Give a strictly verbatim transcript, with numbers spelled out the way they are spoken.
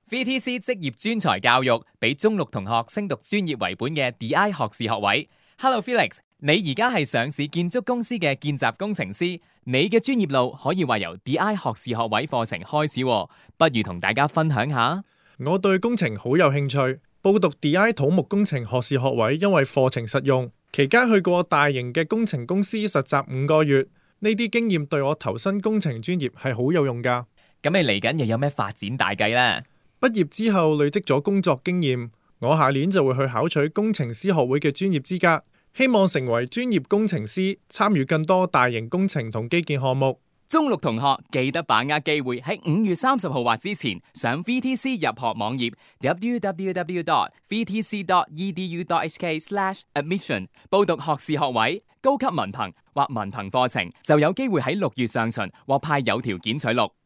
V T C 職業專才教育俾中六同學升讀專業為本嘅 D I 學士學位。Hello Felix，你而家係上市建築公司嘅見習工程師，你嘅專業路可以話由 D I 學士學位課程開始，不如同大家分享下。 我對工程好有興趣，報讀 D I 土木工程學士學位，因為課程實用，期間去過大型嘅工程公司實習五個月，呢啲經驗對我投身工程專業係好有用㗎。 咁你嚟緊又有咩發展大計呢？ 畢業之後累積咗工作經驗，我下年就會去考取工程師學會嘅專業資格，希望成為專業工程師，參與更多大型工程同基建項目。 中六同學記得把握機會，喺五月三十號或之前上 V T C 入學網頁 w w w dot v t c dot e d u dot h k slash admission 報讀學士學位、高級文憑或文憑課程，就有機會喺六月上旬獲派有條件取錄。